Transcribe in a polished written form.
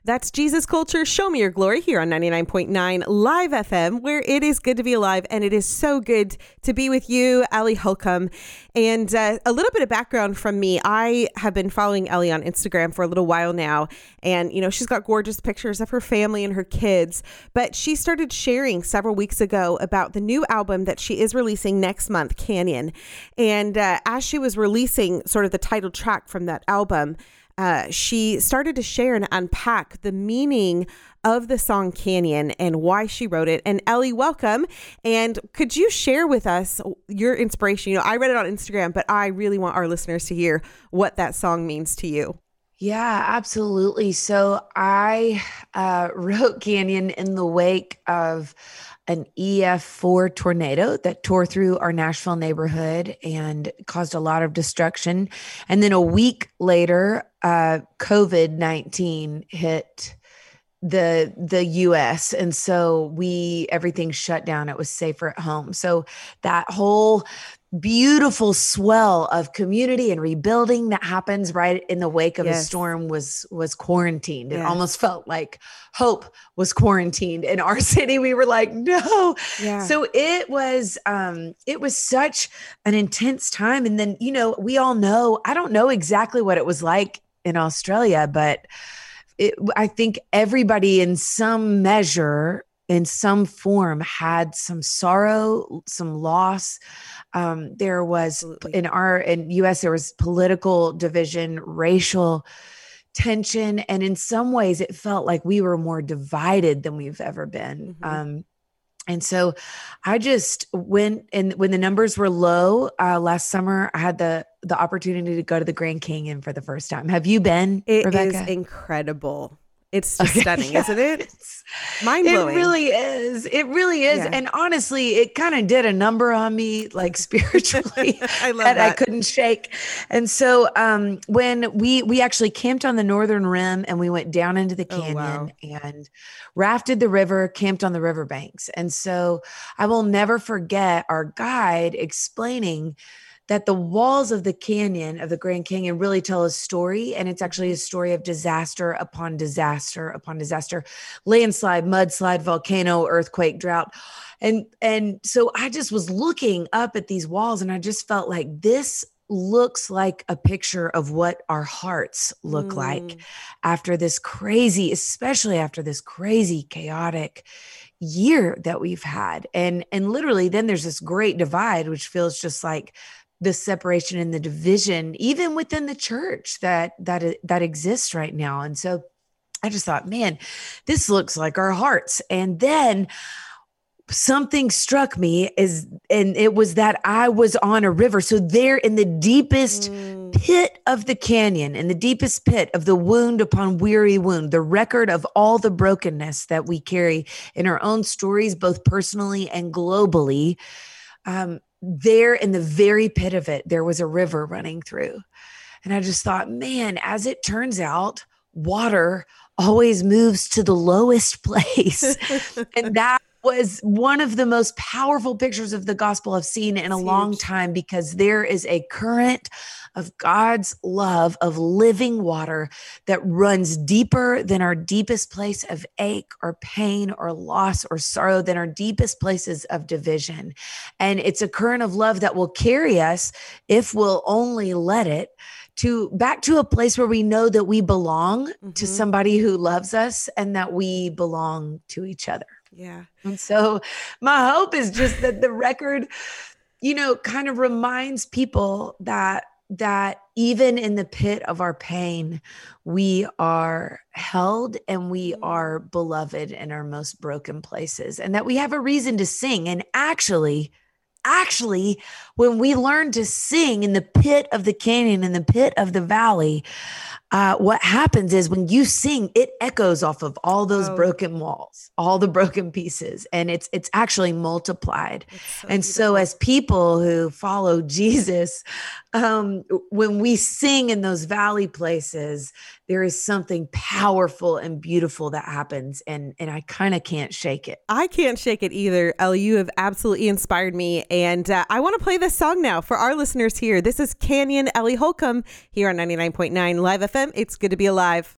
That's Jesus Culture, Show Me Your Glory here on 99.9 Live FM, where it is good to be alive, and it is so good to be with you, Ellie Holcomb. And a little bit of background from me. I have been following Ellie on Instagram for a little while now, and she's got gorgeous pictures of her family and her kids, but she started sharing several weeks ago about the new album that she is releasing next month, Canyon. And as she was releasing sort of the title track from that album, she started to share and unpack the meaning of the song Canyon and why she wrote it. And Ellie, welcome. And could you share with us your inspiration? I read it on Instagram, but I really want our listeners to hear what that song means to you. Yeah, absolutely. So I wrote Canyon in the wake of an EF4 tornado that tore through our Nashville neighborhood and caused a lot of destruction. And then a week later, COVID-19 hit the US. And so everything shut down. It was safer at home. So that whole beautiful swell of community and rebuilding that happens right in the wake of a storm was quarantined. It almost felt like hope was quarantined in our city. We were like, no. Yeah. So it was such an intense time. And then, we all know, I don't know exactly what it was like in Australia, but I think everybody in some measure, in some form, had some sorrow, some loss. There was in US, there was political division, racial tension. And in some ways it felt like we were more divided than we've ever been. Mm-hmm. And so I just went, and when the numbers were low last summer, I had the opportunity to go to the Grand Canyon for the first time. Have you been, Rebecca? It is incredible. It's just stunning, isn't it? It's mind-blowing. It really is. It really is. Yeah. And honestly, it kind of did a number on me, like spiritually, I love that. I couldn't shake. And so when we actually camped on the northern rim, and we went down into the canyon and rafted the river, camped on the riverbanks. And so I will never forget our guide explaining that the walls of the canyon, of the Grand Canyon, really tell a story. And it's actually a story of disaster upon disaster upon disaster, landslide, mudslide, volcano, earthquake, drought. And so I just was looking up at these walls, and I just felt like this looks like a picture of what our hearts look like after this crazy, especially after this crazy, chaotic year that we've had. And literally then there's this great divide, which feels just like the separation and the division, even within the church that exists right now. And so I just thought, man, this looks like our hearts. And then something struck me and it was that I was on a river. So there in the deepest pit of the canyon, in the deepest pit of the wound upon weary wound, the record of all the brokenness that we carry in our own stories, both personally and globally, there in the very pit of it, there was a river running through. And I just thought, man, as it turns out, water always moves to the lowest place. And that was one of the most powerful pictures of the gospel I've seen in a long time, because there is a current of God's love, of living water that runs deeper than our deepest place of ache or pain or loss or sorrow, than our deepest places of division. And it's a current of love that will carry us, if we'll only let it, back to a place where we know that we belong to somebody who loves us, and that we belong to each other. Yeah. And so my hope is just that the record, kind of reminds people that even in the pit of our pain, we are held and we are beloved in our most broken places, and that we have a reason to sing. And actually, when we learn to sing in the pit of the canyon, in the pit of the valley, what happens is when you sing, it echoes off of all those broken walls, all the broken pieces, and it's actually multiplied. So as people who follow Jesus, when we sing in those valley places, there is something powerful and beautiful that happens, and I kind of can't shake it. I can't shake it either. Ellie, you have absolutely inspired me, and I want to play this song now for our listeners here. This is Canyon, Ellie Holcomb, here on 99.9 Live FM. It's good to be alive.